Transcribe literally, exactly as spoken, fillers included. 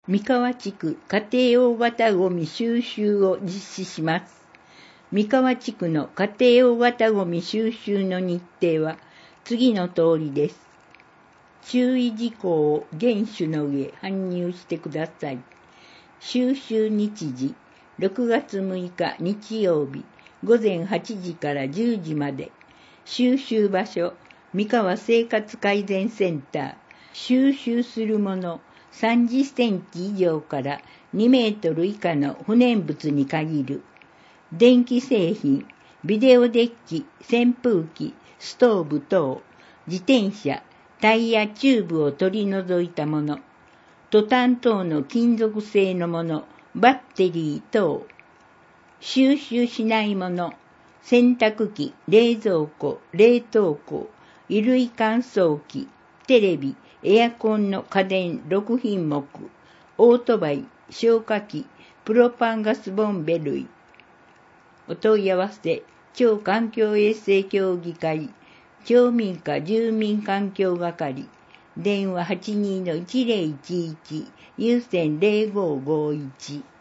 三河地区家庭大型ゴミ収集を実施します。三河地区の家庭大型ゴミ収集の日程は次の通りです。注意事項を厳守の上搬入してください。収集日時、ろくがつむいか日曜日、ごぜんはちじからじゅうじまで。収集場所、三河生活改善センター。収集するもの、さんじゅっセンチ以上からにメートル以下の不燃物に限る。電気製品、ビデオデッキ、扇風機、ストーブ等、自転車、タイヤチューブを取り除いたもの、トタン等の金属製のもの、バッテリー等、収集しないもの、洗濯機、冷蔵庫、冷凍庫、衣類乾燥機、テレビ、エアコンの家電ろくひんもく、オートバイ、消火器、プロパンガスボンベ類。お問い合わせ、町環境衛生協議会、町民課住民環境係、電話 はちにーのいちぜろいちいち、有線ぜろごーごーいち。